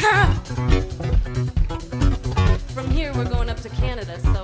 From here, we're going up to Canada. So